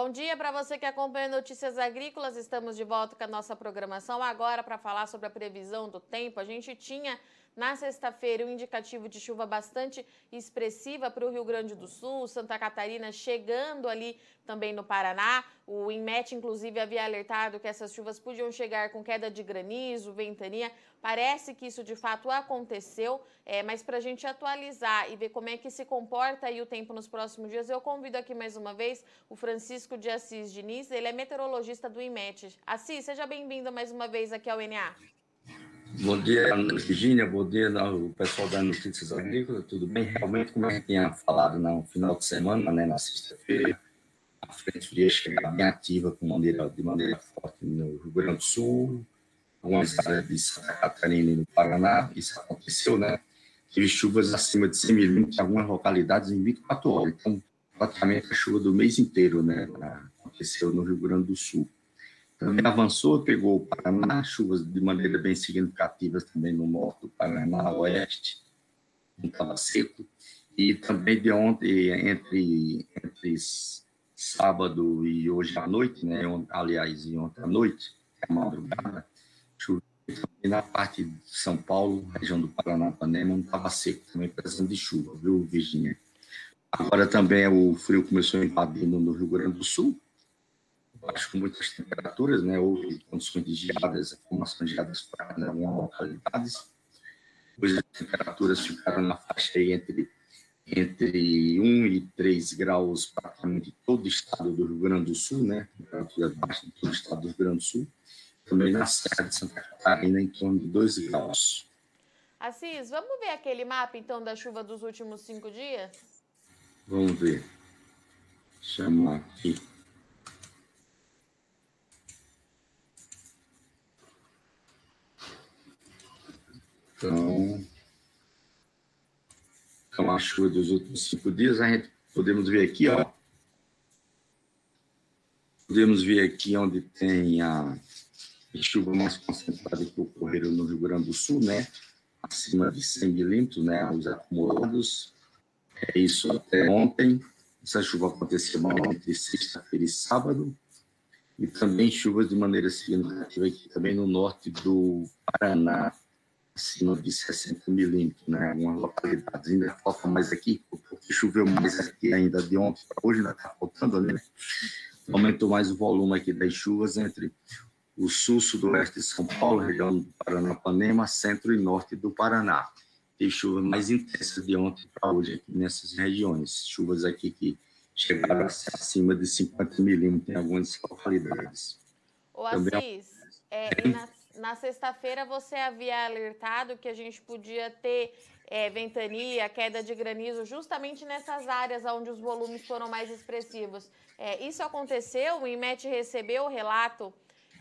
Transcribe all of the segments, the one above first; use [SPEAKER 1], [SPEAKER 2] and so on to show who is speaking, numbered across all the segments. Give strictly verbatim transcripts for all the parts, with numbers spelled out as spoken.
[SPEAKER 1] Bom dia para você que acompanha Notícias Agrícolas. Estamos de volta com a nossa programação agora para falar sobre a previsão do tempo. A gente tinha na sexta-feira um indicativo de chuva bastante expressiva para o Rio Grande do Sul, Santa Catarina, chegando ali também no Paraná. O INMET, inclusive, havia alertado que essas chuvas podiam chegar com queda de granizo, ventania. Parece que isso de fato aconteceu, é, mas para a gente atualizar e ver como é que se comporta aí o tempo nos próximos dias, eu convido aqui mais uma vez o Francisco de Assis Diniz, ele é meteorologista do INMET. Assis, seja bem-vindo mais uma vez aqui ao N A.
[SPEAKER 2] Bom dia, Virgínia, bom dia ao pessoal da Notícias Agrícolas, tudo bem? Realmente, como eu tinha falado no final de semana, né, na sexta-feira, a frente fria chega bem ativa com maneira, de maneira forte no Rio Grande do Sul, algumas áreas de Santa Catarina e no Paraná. Isso aconteceu, né? Tive chuvas acima de cem milímetros em algumas localidades em vinte e quatro horas. Então, praticamente a chuva do mês inteiro, né? Aconteceu no Rio Grande do Sul. Também avançou, pegou o Paraná, chuvas de maneira bem significativa também no norte do Paraná, oeste, estava seco. E também de ontem, entre, entre sábado e hoje à noite, né? Aliás, e ontem à noite, é madrugada, choveu também na parte de São Paulo, região do Paranapanema, não estava seco, também precisando de chuva, viu, Virgínia? Agora também o frio começou a invadir no Rio Grande do Sul, acho com muitas temperaturas, né? Houve condições de geadas, formações de geadas fracas em algumas localidades. Depois as temperaturas ficaram na faixa aí entre, entre um e três graus praticamente em todo o estado do Rio Grande do Sul, né? Temperatura baixa em todo o estado do Rio Grande do Sul. Também na Serra de Santa Catarina, em torno de dois graus.
[SPEAKER 1] Assis, vamos ver aquele mapa, então, da chuva dos últimos cinco dias?
[SPEAKER 2] Vamos ver. Chamar aqui. Então, então, a chuva dos últimos cinco dias, a gente podemos ver aqui, ó. Podemos ver aqui onde tem a chuva mais concentrada que ocorreram no Rio Grande do Sul, né? Acima de cem milímetros, né? Os acumulados. É isso até ontem. Essa chuva aconteceu entre sexta-feira e sábado. E também chuvas de maneira significativa aqui também no norte do Paraná, acima de sessenta milímetros, né? Algumas localidades. Ainda falta mais aqui, porque choveu mais aqui ainda de ontem para hoje, ainda está faltando, né? Aumentou mais o volume aqui das chuvas entre o sul, sudoeste de São Paulo, região do Paranapanema, centro e norte do Paraná. Tem chuva mais intensa de ontem para hoje aqui nessas regiões. Chuvas aqui que chegaram a ser acima de cinquenta milímetros em algumas localidades.
[SPEAKER 1] Ô, Assis, é, e na, na sexta-feira você havia alertado que a gente podia ter é, ventania, queda de granizo, justamente nessas áreas onde os volumes foram mais expressivos. É, isso aconteceu? O INMET recebeu o relato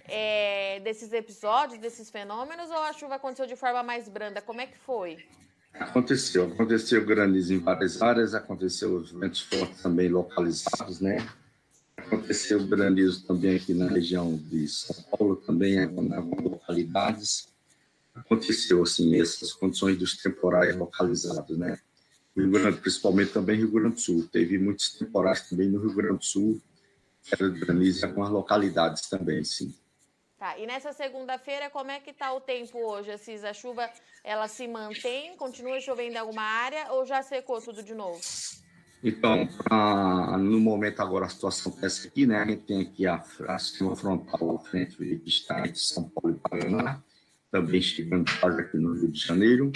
[SPEAKER 1] é, desses episódios, desses fenômenos, ou a chuva aconteceu de forma mais branda? Como é que foi?
[SPEAKER 2] Aconteceu, aconteceu granizo em várias áreas, aconteceu ventos fortes também localizados, né? Aconteceu granizo também aqui na região de São Paulo, também em algumas localidades. Aconteceu, assim, essas condições dos temporais localizados, né? Rio Grande, principalmente também Rio Grande do Sul. Teve muitos temporais também no Rio Grande do Sul, era de granizo em algumas localidades também, sim.
[SPEAKER 1] Tá, e nessa segunda-feira, como é que tá o tempo hoje, Assis? A chuva, ela se mantém, continua chovendo em alguma área ou já secou tudo de novo?
[SPEAKER 2] Então, ah, no momento agora a situação é essa aqui, né? A gente tem aqui a, a sistema frontal frente que está entre São Paulo e Paraná, também chegando quase aqui no Rio de Janeiro.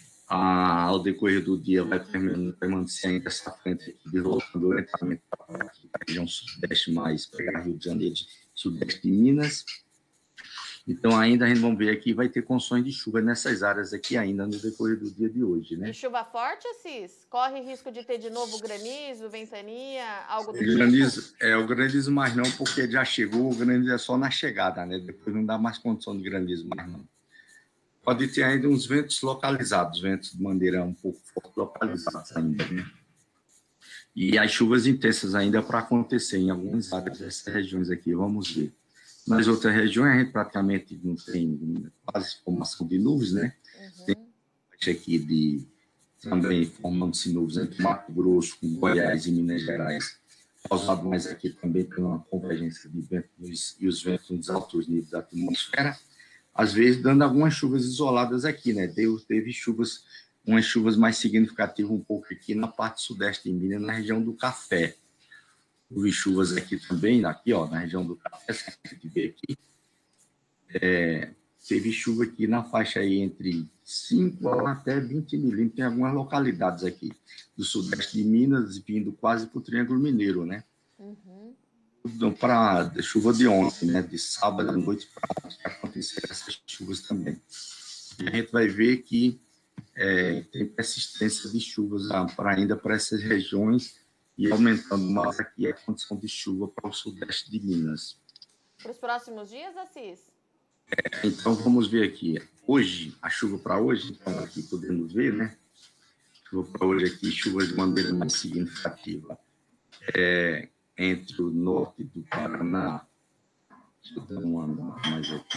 [SPEAKER 2] Ah, ao decorrer do dia vai permanecer ainda essa frente aqui, deslocando lentamente para a região sudeste, mais pegar Rio de Janeiro, sudeste de Minas. Então, ainda a gente vai ver aqui, vai ter condições de chuva nessas áreas aqui ainda no decorrer do dia de hoje, né?
[SPEAKER 1] E chuva forte, Assis? Corre risco de ter de novo granizo, ventania, algo do
[SPEAKER 2] granizo,
[SPEAKER 1] tipo?
[SPEAKER 2] É, o granizo mais não, porque já chegou, o granizo é só na chegada, né? Depois não dá mais condição de granizo mais não. Pode ter ainda uns ventos localizados, ventos de maneira um pouco forte localizados ainda, né? E as chuvas intensas ainda para acontecer em algumas áreas dessas regiões aqui, vamos ver. Nas outras regiões, a gente praticamente não tem quase formação de nuvens, né?
[SPEAKER 1] Uhum.
[SPEAKER 2] Tem parte aqui de também formando-se nuvens entre Mato Grosso, Goiás e Minas Gerais. causado mais aqui também por uma convergência de ventos e os ventos nos altos níveis da atmosfera, às vezes dando algumas chuvas isoladas aqui, né? Deu, teve chuvas, umas chuvas mais significativas um pouco aqui na parte sudeste de Minas, na região do Café. Houve chuvas aqui também, aqui, ó, na região do Café, se a gente vê aqui. É, teve chuva aqui na faixa aí entre cinco até vinte milímetros, tem algumas localidades aqui do sudeste de Minas, vindo quase para o Triângulo Mineiro, né? Uhum. Então, para chuva de ontem, né? De sábado à noite para ontem, aconteceram essas chuvas também. E a gente vai ver que é, tem persistência de chuvas para ainda para essas regiões e aumentando mais aqui a condição de chuva para o sudeste de Minas.
[SPEAKER 1] Para os próximos dias, Assis?
[SPEAKER 2] É, então, vamos ver aqui. Hoje, a chuva para hoje, então aqui podemos ver, né? Chuva para hoje aqui, chuvas de maneira mais significativa. É, entre o norte do Paraná, deixa eu dar uma mais aqui.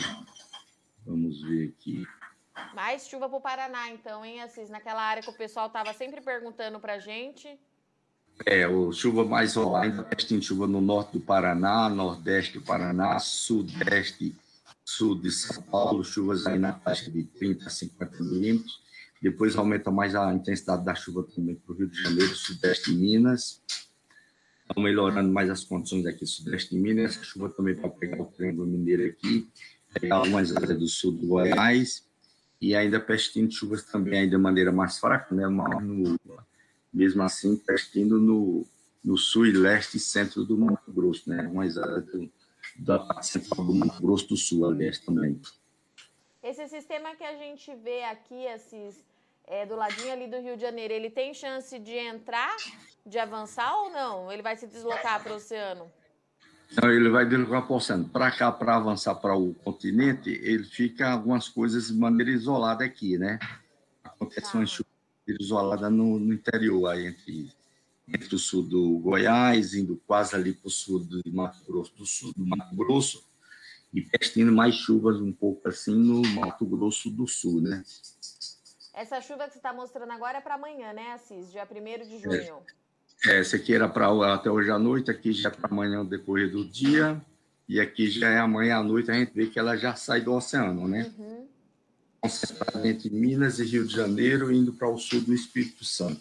[SPEAKER 2] Vamos ver aqui.
[SPEAKER 1] Mais chuva para o Paraná, então, hein, Assis? Naquela área que o pessoal estava sempre perguntando para a gente.
[SPEAKER 2] É, o chuva mais isolada, ainda tem chuva no norte do Paraná, nordeste do Paraná, sudeste, sul de São Paulo, chuvas aí na faixa de trinta a cinquenta milímetros. Depois aumenta mais a intensidade da chuva também para o Rio de Janeiro, sudeste de Minas. Estão melhorando mais as condições aqui, sudeste de Minas. Essa chuva também para pegar o Triângulo Mineiro aqui, pegar algumas áreas do sul do Goiás. E ainda persistindo chuvas também aí de maneira mais fraca, né? No, mesmo assim, persistindo no, no sul e leste e centro do Mato Grosso, né? Umas áreas do, da parte central do Mato Grosso do Sul, aliás, também.
[SPEAKER 1] Esse sistema que a gente vê aqui, Assis, é, do ladinho ali do Rio de Janeiro, ele tem chance de entrar, de avançar ou não? Ele vai se deslocar para o oceano?
[SPEAKER 2] Então, ele vai deslocar para o oceano. Para cá, para avançar para o continente, ele fica algumas coisas de maneira isolada aqui, né? Acontece tá. uma chuva isolada no, no interior, aí entre, entre o sul do Goiás, indo quase ali para o sul do Mato Grosso do Sul, do Mato Grosso, e persistindo mais chuvas um pouco assim no Mato Grosso do Sul, né?
[SPEAKER 1] Essa chuva que você está mostrando agora é para amanhã, né, Assis? Dia primeiro de junho.
[SPEAKER 2] É, essa aqui era para até hoje à noite, aqui já é para amanhã no decorrer do dia, e aqui já é amanhã à noite, a gente vê que ela já sai do oceano, né? Uhum. Concentrada entre Minas e Rio de Janeiro, indo para o sul do Espírito Santo.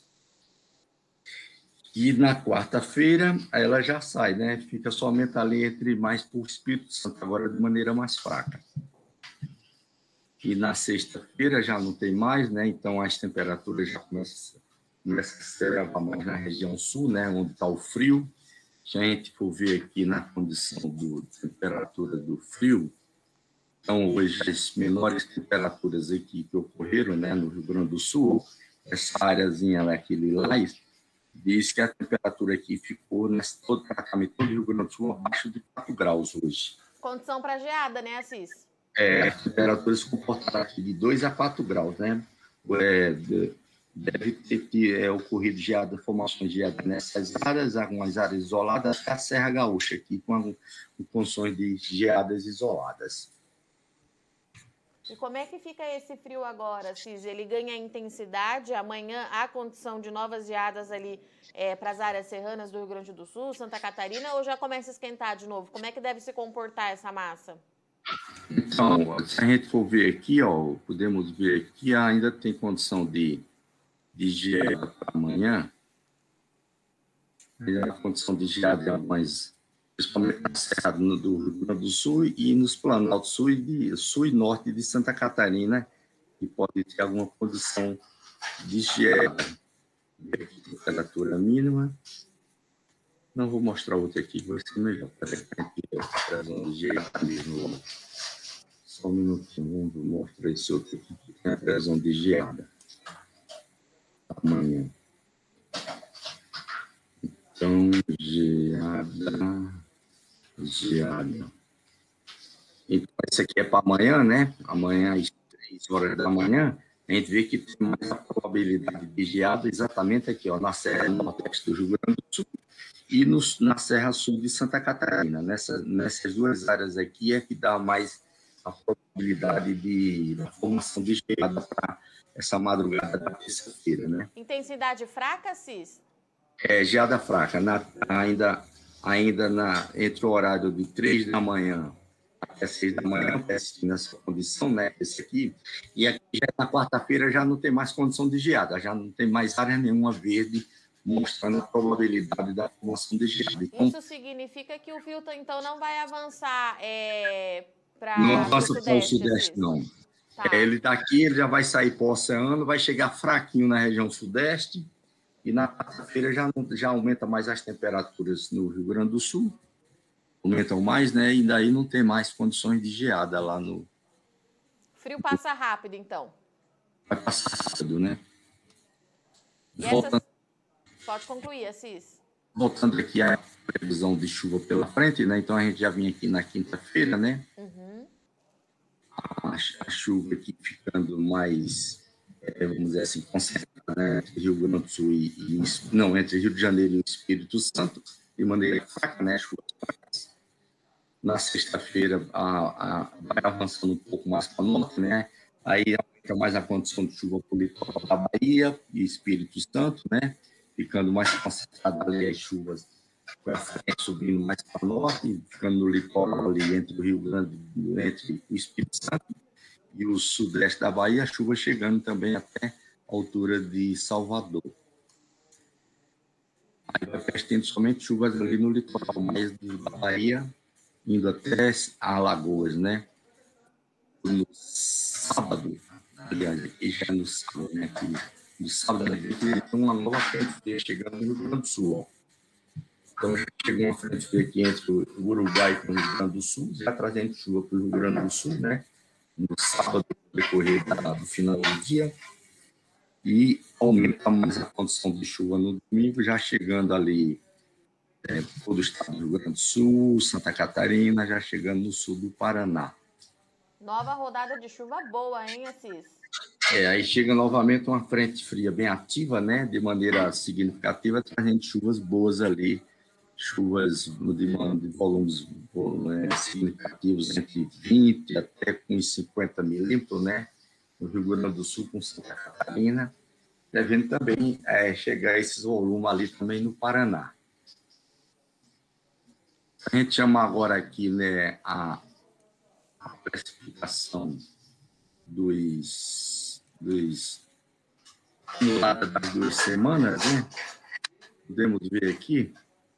[SPEAKER 2] E na quarta-feira, ela já sai, né? Fica somente ali entre mais para o Espírito Santo, agora de maneira mais fraca. E na sexta-feira já não tem mais, né? Então as temperaturas já começam, começam a se elevar mais na região sul, né? Onde está o frio. Se a gente for ver aqui na condição da temperatura do frio, então hoje as menores temperaturas aqui que ocorreram, né? No Rio Grande do Sul, essa áreazinha aqui, Lilás, diz que a temperatura aqui ficou, nesse, todo, praticamente todo o Rio Grande do Sul, abaixo de quatro graus hoje.
[SPEAKER 1] Condição para geada, né, Assis?
[SPEAKER 2] É, as temperaturas se comportaram aqui de dois a quatro graus, né? É, de, deve ter, ter é, ocorrido geada, formações de geada nessas áreas, algumas áreas isoladas, até a Serra Gaúcha aqui, com, com condições de geadas isoladas.
[SPEAKER 1] E como é que fica esse frio agora, Cis? Ele ganha intensidade? Amanhã há condição de novas geadas ali é, para as áreas serranas do Rio Grande do Sul, Santa Catarina, ou já começa a esquentar de novo? Como é que deve se comportar essa massa?
[SPEAKER 2] Então, se a gente for ver aqui, ó, podemos ver que ainda tem condição de, de geada para amanhã. Ainda tem condição de geada, mas principalmente na Serra do Rio Grande do Sul e nos Planaltos Sul e, de, sul e Norte de Santa Catarina, que pode ter alguma condição de geada. Temperatura mínima. Não vou mostrar outra aqui, vai ser melhor. Para a de geada mesmo. Só um minutinho, vou mostrar esse outro aqui, que tem a previsão de geada. Amanhã. Então, geada, geada. Então, esse aqui é para amanhã, né? Amanhã, às três horas da manhã, a gente vê que tem mais a probabilidade de geada exatamente aqui, ó, na Serra Nordeste do Rio Grande do Sul e no, na Serra Sul de Santa Catarina. Nessa, nessas duas áreas aqui é que dá mais a probabilidade de da formação de geada para essa madrugada da terça-feira, né?
[SPEAKER 1] Intensidade fraca, Cis?
[SPEAKER 2] É, geada fraca, na, ainda, ainda na, entre o horário de três da manhã até seis da manhã, nessa condição, né, esse aqui, e aqui já na quarta-feira já não tem mais condição de geada, já não tem mais área nenhuma verde, mostrando a probabilidade da formação de geada. Então,
[SPEAKER 1] isso significa que o frio, então, não vai avançar é,
[SPEAKER 2] não
[SPEAKER 1] para o
[SPEAKER 2] avança para o
[SPEAKER 1] sudeste,
[SPEAKER 2] sudeste,
[SPEAKER 1] Assis?
[SPEAKER 2] não.
[SPEAKER 1] Tá.
[SPEAKER 2] É, ele daqui, ele já vai sair para o oceano, vai chegar fraquinho na região sudeste, e na quarta-feira já, já aumenta mais as temperaturas no Rio Grande do Sul, aumentam mais, né? E daí não tem mais condições de geada lá no...
[SPEAKER 1] Frio passa rápido, então.
[SPEAKER 2] Vai passar rápido, né?
[SPEAKER 1] E
[SPEAKER 2] Voltando,
[SPEAKER 1] essas... Pode concluir, Assis.
[SPEAKER 2] voltando aqui à previsão de chuva pela frente, né? Então a gente já vinha aqui na quinta-feira, né?
[SPEAKER 1] Uhum.
[SPEAKER 2] A, a chuva aqui ficando mais, é, vamos dizer assim, concentrada, né? Entre Rio Grande do Sul e, e... Não, entre Rio de Janeiro e o Espírito Santo, de maneira fraca, né? Chuva fracas. Na sexta-feira a, a, vai avançando um pouco mais para o norte, né? Aí aumenta mais a condição de chuva para o litoral da Bahia e Espírito Santo, né? Ficando mais concentrada ali as chuvas subindo mais para o norte, ficando no litoral ali entre o Rio Grande, entre o Espírito Santo e o sudeste da Bahia, a chuva chegando também até a altura de Salvador. Aí vai prestando somente chuvas ali no litoral mais da Bahia, indo até Alagoas, né? No sábado, aliás, aqui já no sábado, né? Aqui, no sábado, a gente tem uma nova frente fria chegando no Rio Grande do Sul, ó. Então, já chegou uma frente fria aqui entre o Uruguai e o Rio Grande do Sul, já trazendo chuva para o Rio Grande do Sul, né? No sábado, no decorrer do final do dia, e aumenta mais a condição de chuva no domingo, já chegando ali é, todo o estado do Rio Grande do Sul, Santa Catarina, já chegando no sul do Paraná.
[SPEAKER 1] Nova rodada de chuva boa, hein, Assis?
[SPEAKER 2] É, aí chega novamente uma frente fria bem ativa, né, de maneira significativa, trazendo chuvas boas ali, chuvas de, de volumes é, significativos, entre vinte até com cinquenta milímetros, né, no Rio Grande do Sul com Santa Catarina, devendo também é, chegar esses volumes ali também no Paraná. A gente chama agora aqui, né, a, a precipitação dos, dos acumulados das duas semanas, né? Podemos ver aqui.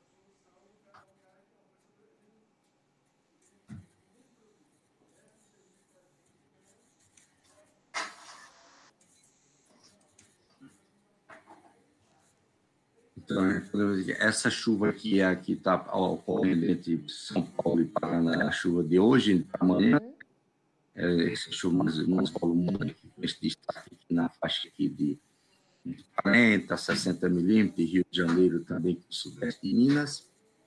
[SPEAKER 2] Então, podemos dizer que essa chuva aqui é a que está ocorrendo entre São Paulo e Paraná, a chuva de hoje para amanhã. Uhum. É, essa chuva mais, mais volumosa, com esse destaque aqui na faixa aqui de quarenta, sessenta milímetros, e Rio de Janeiro também, com o sudeste de Minas,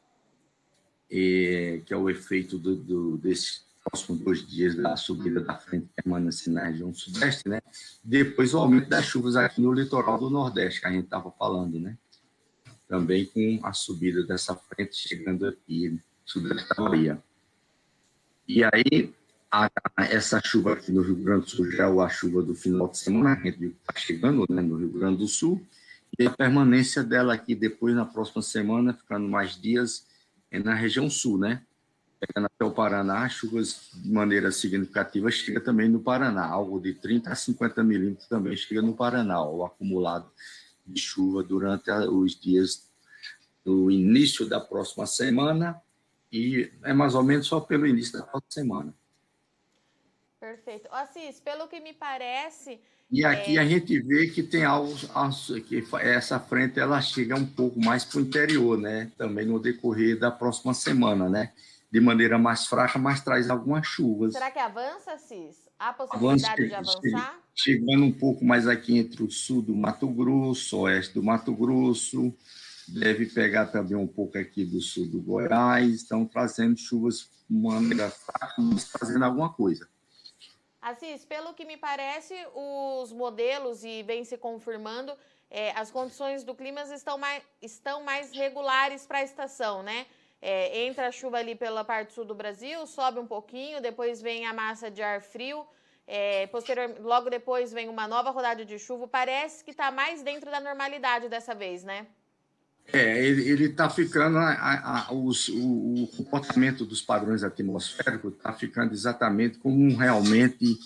[SPEAKER 2] e, que é o efeito do, do, desses próximos dois dias da subida da frente permanente na região sudeste, né? Depois o aumento das chuvas aqui no litoral do Nordeste, que a gente estava falando, né? Também com a subida dessa frente chegando aqui, sudeste da Bahia. E aí, a, essa chuva aqui no Rio Grande do Sul já é a chuva do final de semana, que está chegando, né, no Rio Grande do Sul, e a permanência dela aqui depois, na próxima semana, ficando mais dias, é na região sul, né? Pegando até o Paraná, chuvas de maneira significativa chega também no Paraná, algo de trinta a cinquenta milímetros também chega no Paraná, o acumulado de chuva durante os dias do início da próxima semana, e é mais ou menos só pelo início da próxima semana.
[SPEAKER 1] Perfeito. Assis, pelo que me parece...
[SPEAKER 2] E aqui
[SPEAKER 1] é...
[SPEAKER 2] a gente vê que tem algo, que essa frente ela chega um pouco mais para o interior, né? Também no decorrer da próxima semana, né? De maneira mais fraca, mas traz algumas chuvas.
[SPEAKER 1] Será que avança, Assis? Há possibilidade
[SPEAKER 2] Avança,
[SPEAKER 1] de avançar?
[SPEAKER 2] Chegando um pouco mais aqui entre o sul do Mato Grosso, oeste do Mato Grosso, deve pegar também um pouco aqui do sul do Goiás, estão trazendo chuvas de maneira fraca, mas trazendo alguma coisa.
[SPEAKER 1] Assis, pelo que me parece, os modelos, e vem se confirmando, é, as condições do clima estão mais, estão mais regulares para a estação, né? É, entra a chuva ali pela parte sul do Brasil, sobe um pouquinho, depois vem a massa de ar frio, é, posterior, logo depois vem uma nova rodada de chuva. Parece que está mais dentro da normalidade dessa vez, né?
[SPEAKER 2] É, ele está ficando, a, a, a, os, o, o comportamento dos padrões atmosféricos está ficando exatamente como realmente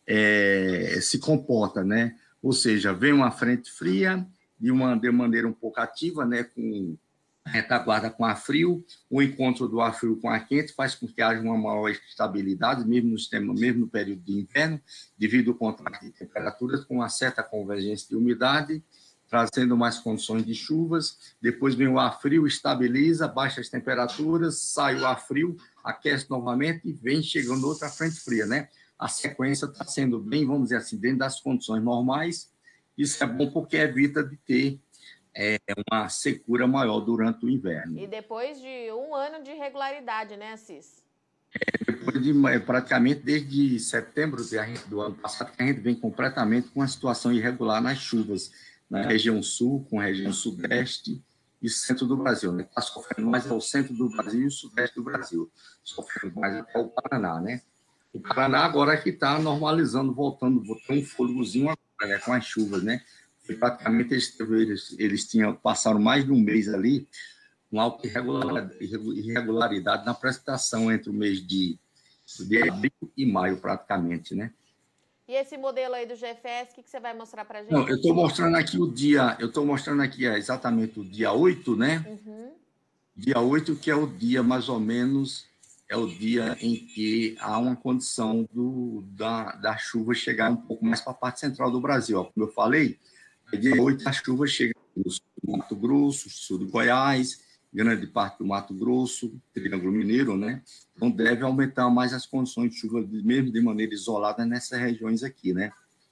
[SPEAKER 2] é, se comporta, né? Ou seja, vem uma frente fria de uma de maneira um pouco ativa, né? Com retaguarda com ar frio, o encontro do ar frio com ar quente faz com que haja uma maior estabilidade, mesmo no sistema, mesmo no período de inverno, devido ao contraste de temperaturas, com uma certa convergência de umidade, trazendo mais condições de chuvas. Depois vem o ar frio, estabiliza, baixa as temperaturas, sai o ar frio, aquece novamente e vem chegando outra frente fria, né? A sequência está sendo bem, vamos dizer assim, dentro das condições normais. Isso é bom porque evita de ter é, uma secura maior durante o inverno.
[SPEAKER 1] E depois de um ano de regularidade, né, Assis?
[SPEAKER 2] Depois de praticamente desde setembro do ano passado, que a gente vem completamente com uma situação irregular nas chuvas, na região sul, com a região sudeste e centro do Brasil. Está, né? Sofrendo mais ao centro do Brasil e o sudeste do Brasil, sofrendo mais até o Paraná, né? O Paraná agora é que está normalizando, voltando, botando um fôlegozinho agora, né? Com as chuvas, né? E praticamente eles, eles, eles tinham, passaram mais de um mês ali, uma alta irregularidade na precipitação entre o mês de, de abril e maio, praticamente, né?
[SPEAKER 1] E esse modelo aí do G F S, o que, que você vai mostrar para a gente?
[SPEAKER 2] Não, eu estou mostrando aqui o dia, eu estou mostrando aqui exatamente o dia oito, né?
[SPEAKER 1] Uhum.
[SPEAKER 2] Dia oito, que é o dia, mais ou menos, é o dia em que há uma condição do, da, da chuva chegar um pouco mais para a parte central do Brasil. Ó, como eu falei, dia oito a chuva chega no sul do Mato Grosso, sul do Goiás, grande parte do Mato Grosso, Triângulo Mineiro, né? Então deve aumentar mais as condições de chuva, mesmo de maneira isolada, nessas regiões aqui, né?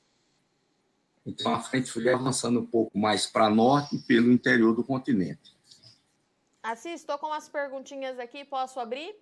[SPEAKER 2] Então a frente fria avançando um pouco mais para norte pelo interior do continente.
[SPEAKER 1] Assis, estou com umas perguntinhas aqui, posso abrir?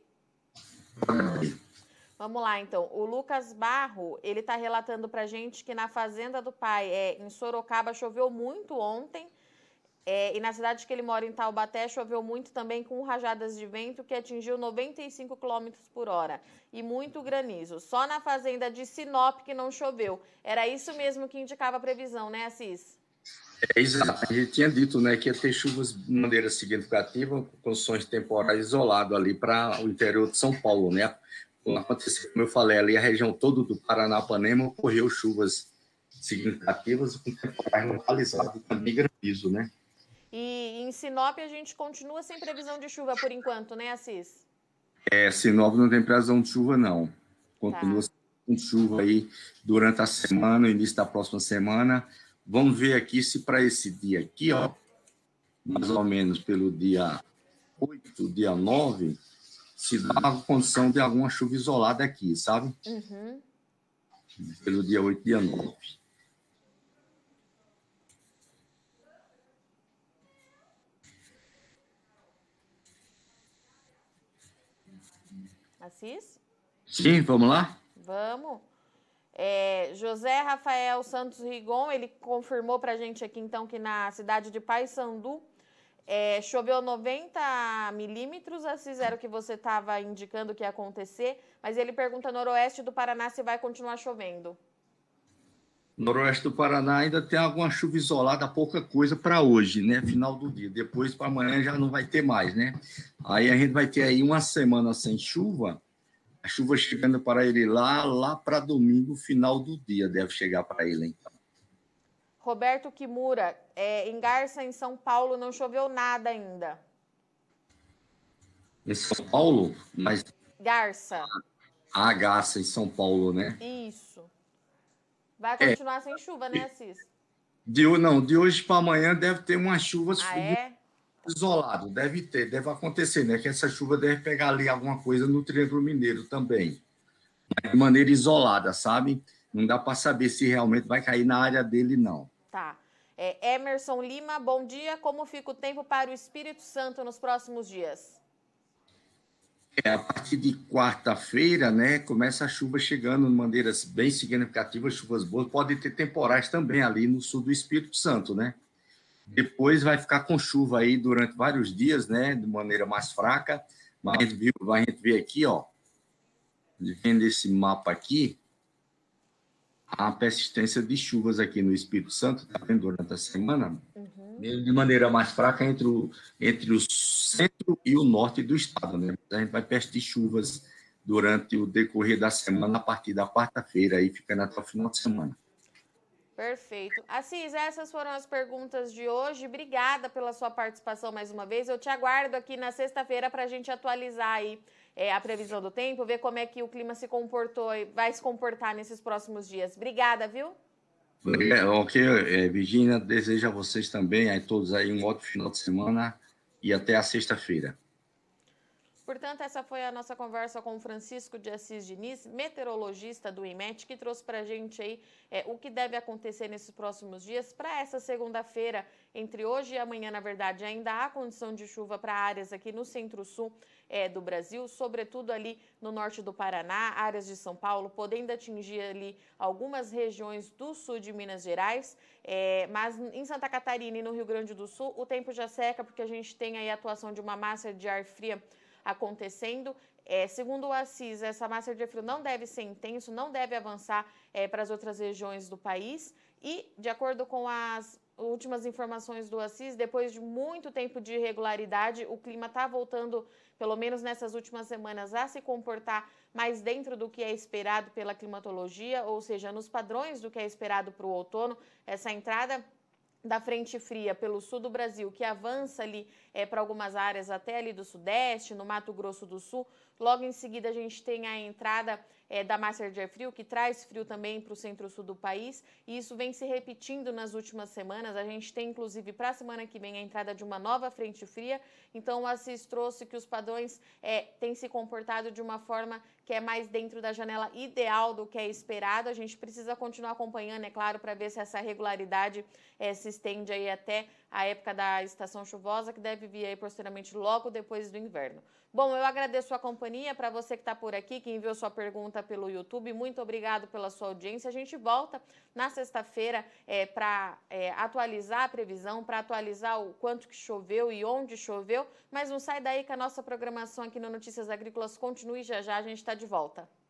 [SPEAKER 1] Vamos lá, então. O Lucas Barro, ele está relatando para a gente que na fazenda do pai, é, em Sorocaba, choveu muito ontem. É, e na cidade que ele mora, em Taubaté, choveu muito também, com rajadas de vento que atingiu noventa e cinco quilômetros por hora e muito granizo. Só na fazenda de Sinop que não choveu. Era isso mesmo que indicava a previsão, né, Assis?
[SPEAKER 2] É, exato. A gente tinha dito, né, que ia ter chuvas de maneira significativa, com condições temporais isoladas ali para o interior de São Paulo, né? Como aconteceu, como eu falei, ali a região toda do Paranapanema ocorreu chuvas significativas com temporais localizadas e também granizo, né?
[SPEAKER 1] E em Sinop a gente continua sem previsão de chuva por enquanto, né, Assis?
[SPEAKER 2] É, Sinop não tem previsão de chuva, não. Continua
[SPEAKER 1] Tá.
[SPEAKER 2] com chuva aí durante a semana, no início da próxima semana. Vamos ver aqui se para esse dia aqui, ó, mais ou menos pelo dia oito, dia nove, se dá a condição de alguma chuva isolada aqui, sabe?
[SPEAKER 1] Uhum.
[SPEAKER 2] Pelo dia oito, dia nove.
[SPEAKER 1] Assis?
[SPEAKER 2] Sim, vamos lá?
[SPEAKER 1] Vamos. É, José Rafael Santos Rigon, ele confirmou para a gente aqui, então, que na cidade de Paissandu é, choveu noventa milímetros, Assis, era o que você estava indicando que ia acontecer, mas ele pergunta noroeste do Paraná se vai continuar chovendo.
[SPEAKER 2] Noroeste do Paraná ainda tem alguma chuva isolada, pouca coisa para hoje, né? Final do dia. Depois, para amanhã, já não vai ter mais, né? Aí a gente vai ter aí uma semana sem chuva, a chuva chegando para ele lá, lá para domingo, final do dia, deve chegar para ele, então.
[SPEAKER 1] Roberto Kimura, é, em Garça, em São Paulo, não choveu nada ainda.
[SPEAKER 2] Em São Paulo, mas
[SPEAKER 1] Garça.
[SPEAKER 2] a Garça em São Paulo, né?
[SPEAKER 1] Isso. Vai continuar é. sem chuva, né, Assis?
[SPEAKER 2] De, não, de hoje para amanhã deve ter umas chuvas
[SPEAKER 1] ah, é?
[SPEAKER 2] isoladas, deve ter, deve acontecer, né? Que essa chuva deve pegar ali alguma coisa no Triângulo Mineiro também. De maneira isolada, sabe? Não dá para saber se realmente vai cair na área dele, não.
[SPEAKER 1] Tá. É, Emerson Lima, bom dia. Como fica o tempo para o Espírito Santo nos próximos dias?
[SPEAKER 2] É, a partir de quarta-feira, né, começa a chuva chegando de maneiras bem significativas, chuvas boas. Pode ter temporais também ali no sul do Espírito Santo, né? Depois vai ficar com chuva aí durante vários dias, né, de maneira mais fraca. Mas a gente, viu, a gente vê aqui, ó, vendo esse mapa aqui, a persistência de chuvas aqui no Espírito Santo, tá vendo, durante a semana, uhum. de maneira mais fraca entre o, entre o centro e o norte do estado, né? A gente vai persistir chuvas durante o decorrer da semana, a partir da quarta-feira, aí ficando até o final de semana.
[SPEAKER 1] Perfeito. Assis, essas foram as perguntas de hoje. Obrigada pela sua participação mais uma vez. Eu te aguardo aqui na sexta-feira para a gente atualizar aí é, a previsão do tempo, ver como é que o clima se comportou e vai se comportar nesses próximos dias. Obrigada, viu?
[SPEAKER 2] É, ok, é, Virginia, desejo a vocês também, a todos aí, um ótimo final de semana e até a sexta-feira.
[SPEAKER 1] Portanto, essa foi a nossa conversa com o Francisco de Assis Diniz, meteorologista do IMET, que trouxe para a gente aí é, o que deve acontecer nesses próximos dias. Para essa segunda-feira, entre hoje e amanhã, na verdade, ainda há condição de chuva para áreas aqui no centro-sul é, do Brasil, sobretudo ali no norte do Paraná, áreas de São Paulo, podendo atingir ali algumas regiões do sul de Minas Gerais, é, mas em Santa Catarina e no Rio Grande do Sul, o tempo já seca, porque a gente tem aí a atuação de uma massa de ar fria acontecendo. É, segundo o Assis, essa massa de ar frio não deve ser intenso, não deve avançar é, para as outras regiões do país e, de acordo com as últimas informações do Assis, depois de muito tempo de irregularidade, o clima está voltando, pelo menos nessas últimas semanas, a se comportar mais dentro do que é esperado pela climatologia, ou seja, nos padrões do que é esperado para o outono. Essa entrada da frente fria pelo sul do Brasil, que avança ali é, para algumas áreas até ali do sudeste, no Mato Grosso do Sul. Logo em seguida a gente tem a entrada é, da massa de ar frio, que traz frio também para o centro-sul do país, e isso vem se repetindo nas últimas semanas. A gente tem, inclusive, para a semana que vem, a entrada de uma nova frente fria. Então o Assis trouxe que os padrões é, têm se comportado de uma forma que é mais dentro da janela ideal do que é esperado. A gente precisa continuar acompanhando, é claro, para ver se essa regularidade é, se estende aí até a época da estação chuvosa, que deve vir aí posteriormente logo depois do inverno. Bom, eu agradeço a companhia, para você que está por aqui, que enviou sua pergunta pelo YouTube, muito obrigado pela sua audiência. A gente volta na sexta-feira é, para é, atualizar a previsão, para atualizar o quanto que choveu e onde choveu, mas não sai daí que a nossa programação aqui no Notícias Agrícolas continue, já já a gente está de volta.